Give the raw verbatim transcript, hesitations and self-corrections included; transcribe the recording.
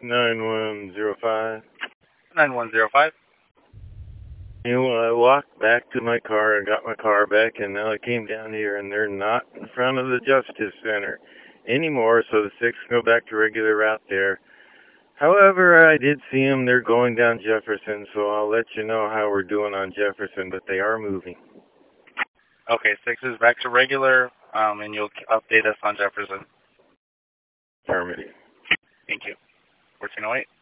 nine one zero five. nine one zero five. You know, I walked back to my car and got my car back, and now I came down here, and they're not in front of the Justice Center anymore, so the six can go back to regular route there. However, I did see them. They're going down Jefferson, so I'll let you know how we're doing on Jefferson, but they are moving. Okay, six is back to regular, um, and you'll update us on Jefferson. Affirmative. Thank you. fourteen oh eight.